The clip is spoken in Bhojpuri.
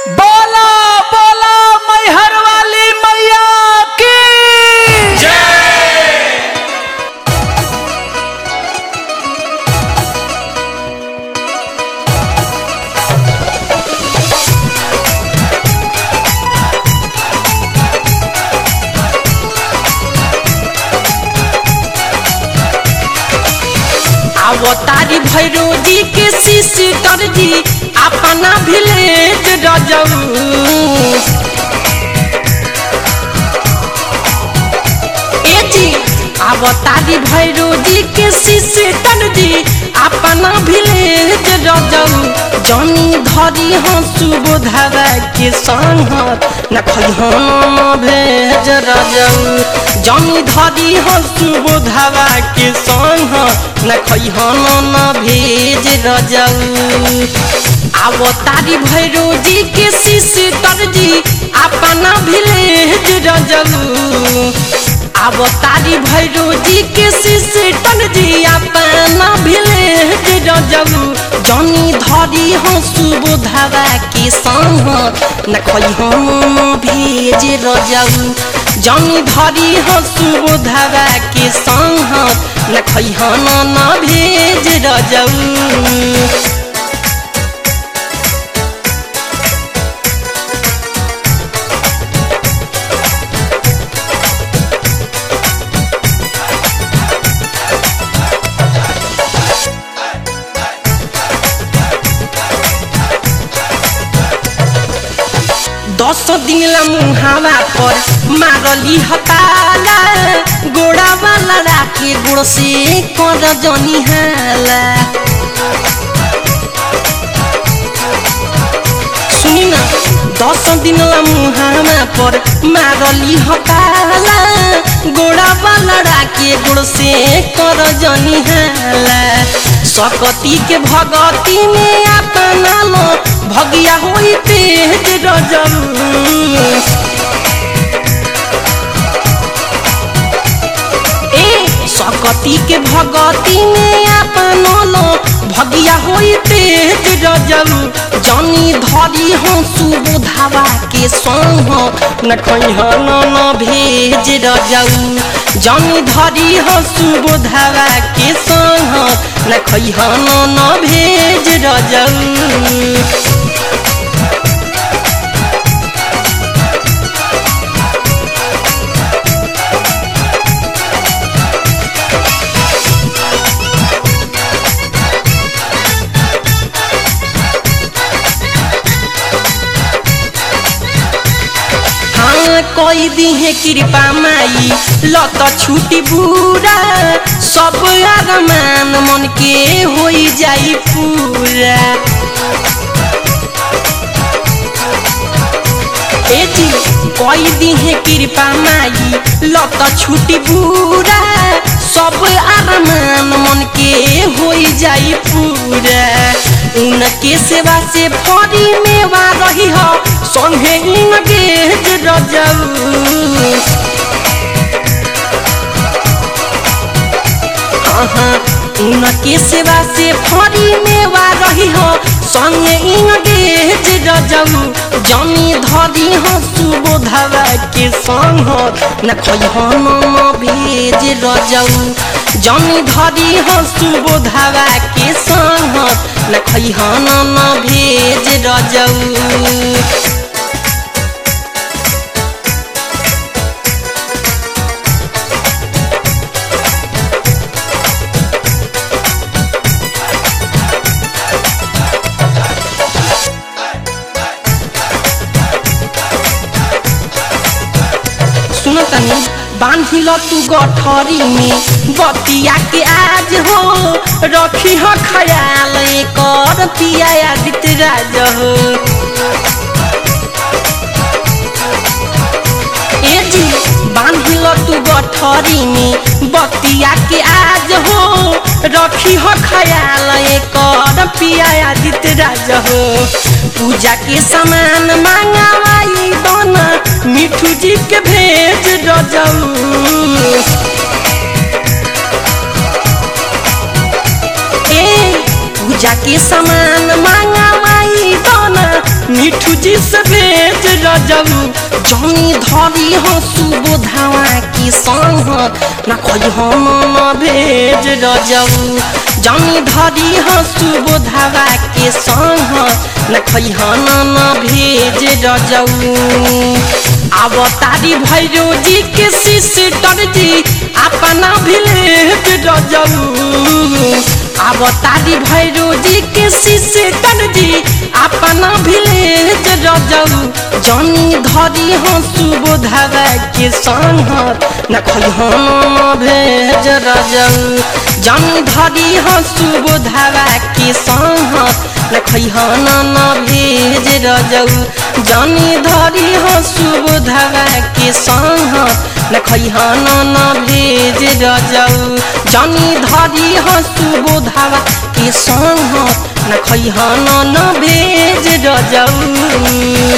बोला बोला मैहर वाली मैया की जय। अवतारी भैरोजी के सिस्टर जी अपना विलेज रजऊ ए जी अवतारी भैरोजी के सिस्टर जी अपना विलेज रजऊ जनी धरी हाँ सुबोधवा के संगत न खैहन भेज रजऊ जनी धरी हाँ सुबोधवा के संगत न खैहन न भेज रजऊ अवतारी भैरोजी के सिस्टर जी अपना विलेज रजऊ अवतारी भैरोजी के सिस्टर जी अपना विलेज रजऊ जनी धरी हाँ सुबोधवा के संगत न खैहन भेज रजऊ जनी धरी हाँ सुबोधवा के संगत न खैहन न भेज रजऊ। दस दिन ला मुहावा पर मारली हताला गोड़ा वाला राखे गोड़ से कर जनी हाला सुनी ना 10 दिन ला मुहावा पर मारली हताला गोड़ा वाला राखे गोड़ से कर जनी हाला सकती के भगती में अपना लो भगिया होई तेज रजऊ ए सकती के भगती में अपना लो भगिया होई तेज रजऊ जनी धरी हाँ सुबोधवा के संग न खैहन न भेज रजऊ जनी धरी हाँ सुबोधवा के संग न खैहन न भेज रजऊ। कोई दी है कृपा माई लत छूटी बुरा सब अरमान मन के होई जाई पूरा ए जी कोई दी है कृपा माई लत छूटी बुरा सब अरमान मन के होई जाई पूरा उनके सेवा से फरी मेवा रही हो संगे इंगेज रजऊ उनके सेवा से फरी मेवा रही हो संगे इंगेज रजऊ जनी धरी हो सुबोधवा के संग न खैहन न भेज रजऊ जनी धरी हो सुबोधवा के संग न खैहन न भेज रजऊ। बांधिल तू गठरी में बतिया के आज हो रखी हो ख्याल कर पिया आदित्य राज हो ए जी बांधिल तू गठरी में बतिया के आज हो रखी हो ख्याल कर पिया आदित्य राज हो पूजा के सामान मांगवाई दोना मिठू जी के भेज रजऊ ए पूजा के सामान मांगवाई दोना मिठू सूची से भेज रजऊ जनी धरी हो सुबोधावा की संगत न खोई हम न भेज रजऊ जनी धरी हो सुबोधावा के संगत न खोई हम न भेज रजऊ अब तारी भैरो जी के सिस्टर जी अपना विलेज रजऊ अब तारी भैरो जी के सिस्टर जी अपना विलेज रजऊ जनी धरी हो सुबोधावा के संगत न खोई हम भेज रजऊ जनी धरी हो सुबोधावा के संगत न खोई हम न भेज रजऊ जनी धरी हो सुबोधावा के संगत न खोई हम न भेज रजऊ जनी धरी हो सुबोधावा के संगत न खोई हम न भेज रजऊ।